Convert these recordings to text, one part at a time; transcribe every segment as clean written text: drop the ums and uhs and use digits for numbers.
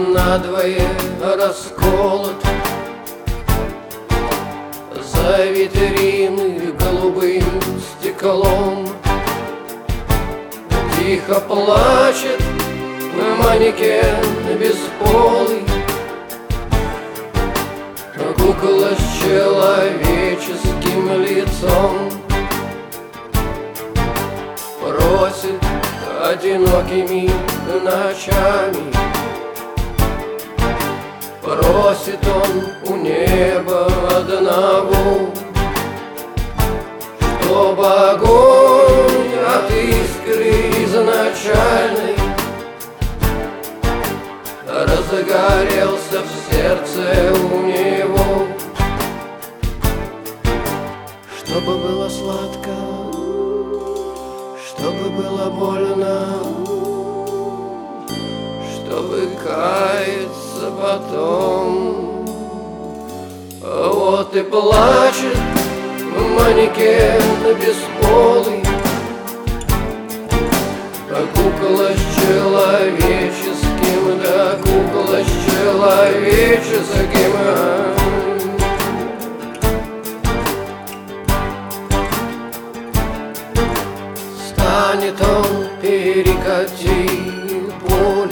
надвое расколот, за витрины голубым стеклом тихо плачет манекен бесполый, кукла с человеческим лицом. Просит одинокими ночами, просит он у неба одного, чтоб огонь от искры изначальной разгорелся в сердце у него, чтобы было сладко, чтобы было больно, чтобы каяться потом. Вот и плачет манекен бесполый, кукла с человеческим, да кукла с человеческим. Станет он перекатить поле,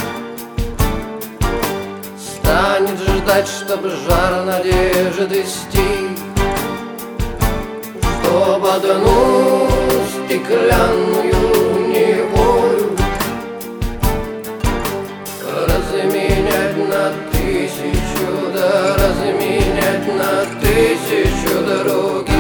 станет ждать, чтоб жар надежды стих, чтоб одну стеклянную неволю разменять на тысячу, да разменять на тысячу других.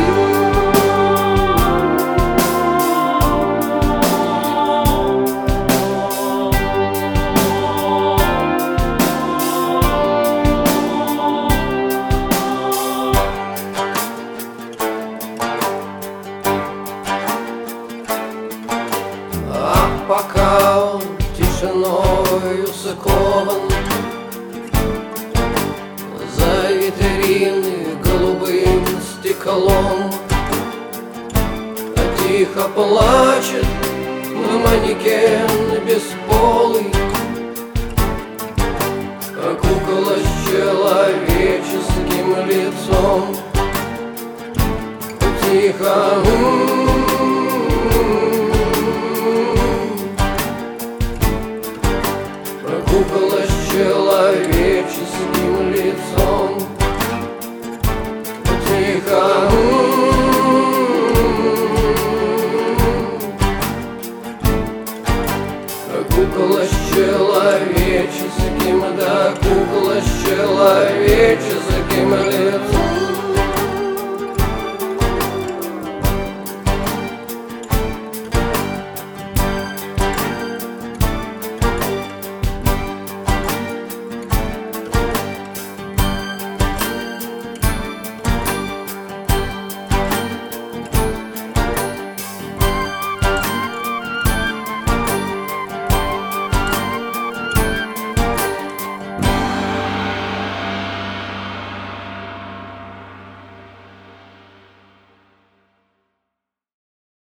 Пока он тишиною скован, за витрины голубым стеклом тихо плачет манекен бесполый, кукла с человеческим лицом. Тихо кукла с человеческим лицом. Тихо кукла с человеческим, да кукла с человеческим лицом.